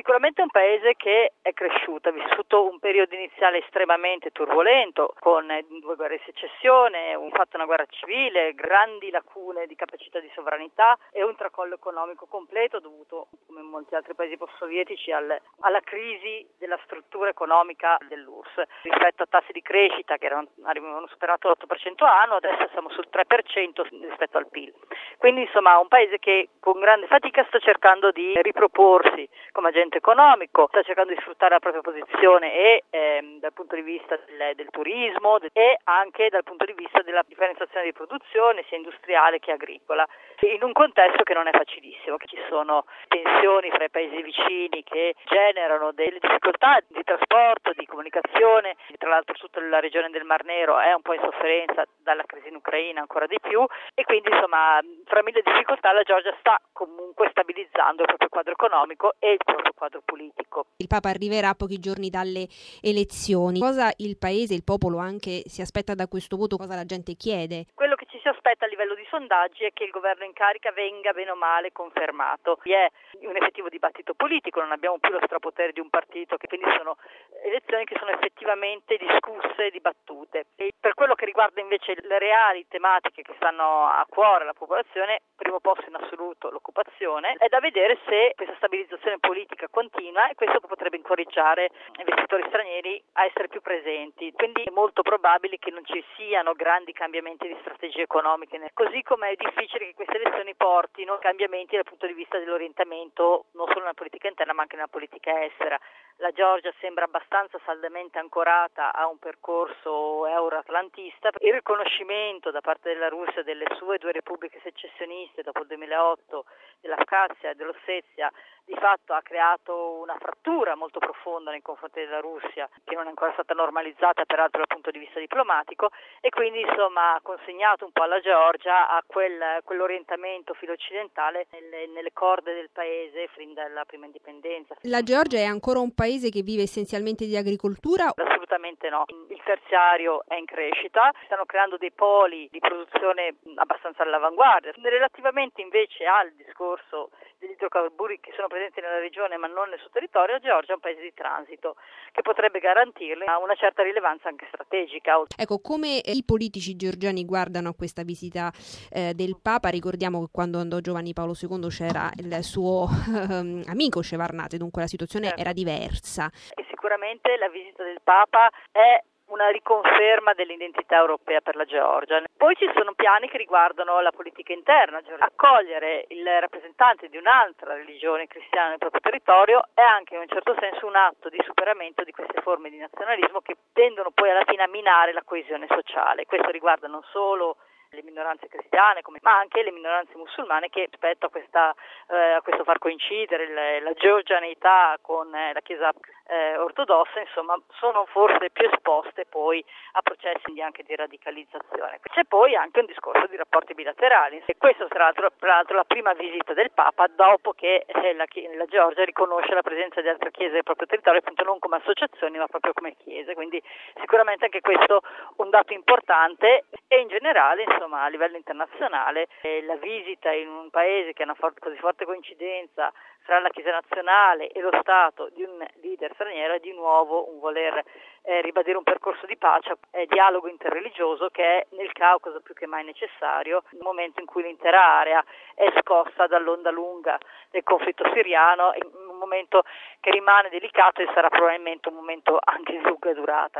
Sicuramente è un paese che è cresciuto, ha vissuto un periodo iniziale estremamente turbolento, con 2 guerre di secessione, una guerra civile, grandi lacune di capacità di sovranità e un tracollo economico completo dovuto, come in molti altri paesi post-sovietici, alla crisi della struttura economica dell'URSS. Rispetto a tassi di crescita che avevano superato l'8% anno, adesso siamo sul 3% rispetto al PIL. Quindi insomma un paese che con grande fatica sta cercando di riproporsi come agente economico, sta cercando di sfruttare la propria posizione e dal punto di vista del turismo e anche dal punto di vista della differenziazione di produzione sia industriale che agricola, in un contesto che non è facilissimo, che ci sono tensioni fra i paesi vicini che generano delle difficoltà di trasporto, di comunicazione. Tra l'altro tutta la regione del Mar Nero è un po' in sofferenza dalla crisi in Ucraina ancora di più e quindi insomma fra mille difficoltà la Georgia sta comunque stabilizzando il proprio quadro economico e il proprio quadro politico. Il Papa arriverà a pochi giorni dalle elezioni. Cosa il paese, il popolo anche si aspetta da questo voto? Cosa la gente chiede? Quello che ci si aspetta a livello di sondaggi è che il governo in carica venga bene o male confermato. Vi è un effettivo dibattito politico, non abbiamo più lo strapotere di un partito, che quindi sono elezioni che sono effettivamente discusse e dibattute. E per quello che riguarda invece le reali tematiche che stanno a cuore alla popolazione, primo posto in assoluto l'occupazione, è da vedere se questa stabilizzazione politica continua e questo potrebbe incoraggiare investitori stranieri a essere più presenti. Quindi è molto probabile che non ci siano grandi cambiamenti di strategie economiche, così come è difficile che queste elezioni portino cambiamenti dal punto di vista dell'orientamento non solo nella politica interna ma anche nella politica estera. La Georgia sembra abbastanza saldamente ancorata a un percorso euroatlantista. Il riconoscimento da parte della Russia delle sue 2 repubbliche secessioniste dopo il 2008, dell'Abkhazia e dell'Ossetia, di fatto ha creato una frattura molto profonda nei confronti della Russia, che non è ancora stata normalizzata peraltro dal punto di vista diplomatico, e quindi insomma ha consegnato un po' alla Georgia a quell'orientamento filo-occidentale nelle corde del paese fin dalla prima indipendenza. La Georgia è ancora un paese che vive essenzialmente di agricoltura? Assolutamente no. Il terziario è in crescita, si stanno creando dei poli di produzione abbastanza all'avanguardia. Relativamente invece al discorso degli idrocarburi che sono presenti nella regione ma non nel suo territorio, la Georgia è un paese di transito che potrebbe garantirle una certa rilevanza anche strategica. Ecco, come i politici georgiani guardano a questa visita del Papa? Ricordiamo che quando andò Giovanni Paolo II c'era il suo amico Shevardnadze, dunque la situazione era diversa. E sicuramente la visita del Papa è una riconferma dell'identità europea per la Georgia. Poi ci sono piani che riguardano la politica interna. Accogliere il rappresentante di un'altra religione cristiana nel proprio territorio è anche in un certo senso un atto di superamento di queste forme di nazionalismo che tendono poi alla fine a minare la coesione sociale. Questo riguarda non solo le minoranze cristiane, ma anche le minoranze musulmane che rispetto a questo far coincidere la georgianità con la Chiesa ortodossa, insomma, sono forse più esposte poi a processi anche di radicalizzazione. C'è poi anche un discorso di rapporti bilaterali e questo tra l'altro la prima visita del Papa dopo che la Georgia riconosce la presenza di altre chiese del proprio territorio, appunto non come associazioni ma proprio come chiese, quindi sicuramente anche questo un dato importante. E in generale, insomma, a livello internazionale, la visita in un paese che ha una così forte coincidenza fra la Chiesa nazionale e lo Stato di un leader straniero è di nuovo un voler ribadire un percorso di pace e dialogo interreligioso che è nel Caucaso più che mai necessario, nel momento in cui l'intera area è scossa dall'onda lunga del conflitto siriano, in un momento che rimane delicato e sarà probabilmente un momento anche di lunga durata.